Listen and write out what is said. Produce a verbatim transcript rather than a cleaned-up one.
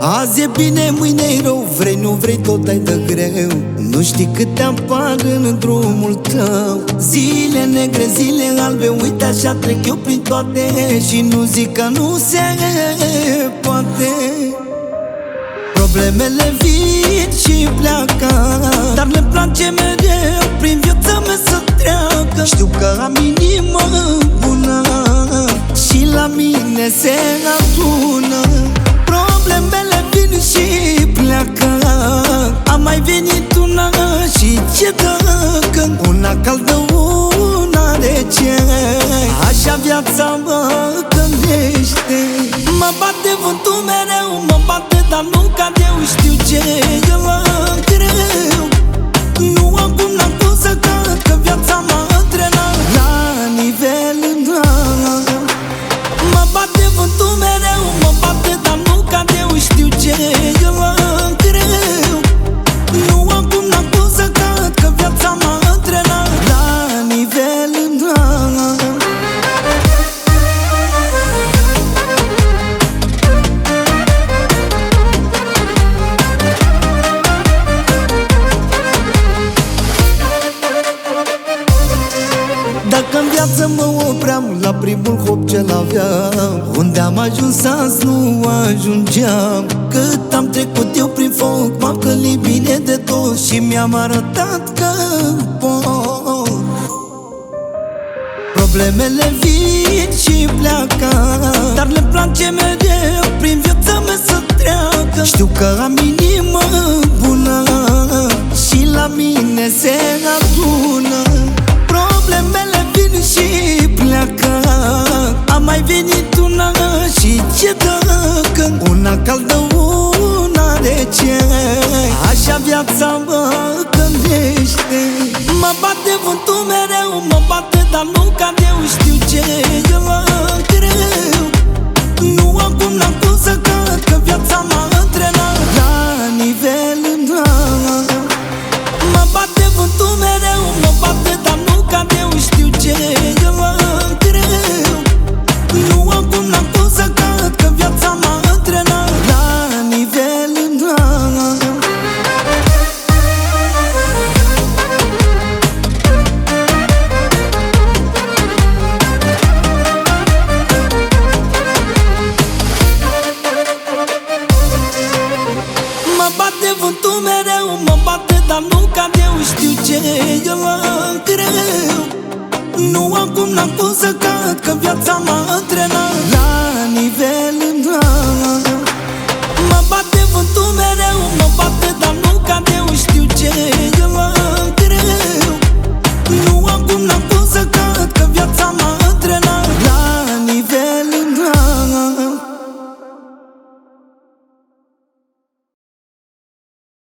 Azi e bine, mâine-i rău, vrei, nu vrei, tot ai de greu. Nu știi cât te apar în drumul tău. Zile negre, zile albe, uite așa trec eu prin toate. Și nu zic că nu se poate. Problemele vin și pleacă, dar le place mereu prin viața mea să treacă. Știu că am inimă bună și la mine se adună. Problemele vin și pleacă, a mai venit una și ce dacă, una caldă, una rece. Așa viața mă gândește. Mă bate vântul mereu, mă bate, dar nu cad eu. Știu ce e la greu. Nu am cum, n-am cum să cad, că viața mă întrena la nivel înalt. Mă bate vântul mereu, mă bate, dar nu cad eu. Știu ce e la greu. Nu am cum, n-am cum să cad, că viața mă întrena la nivel înalt. Dacă-n viață mă opream la primul hop ce l-aveam, unde am ajuns azi nu ajungeam. Cât am trecut eu prin foc, m-am călit bine de tot și mi-am arătat că pot. Problemele vin și pleacă, dar le place mereu prin viața mea să treacă. Știu că am inimă bună și la mine se adună. Problemele vin și pleacă, a mai venit una și ce dacă, una caldă, una rece. Așa viața mă gândește. Mă bate vântul mereu, mă bate, dar nu cad eu. Știu ce e la greu. Nu am cum, n-am cum să cad, că viața mă întrena la nivel înalt. Mă bate vântul mereu, mă bate, dar nu cad eu. Știu ce e la greu. Nu am cum, n-am cum să cad, că viața mă întrena la nivel înalt. Mă bate vântul mereu, mă bate, dar nu cad eu. Știu ce e la greu. Nu am cum, n-am cum să cad, că viața mă întrena la nivel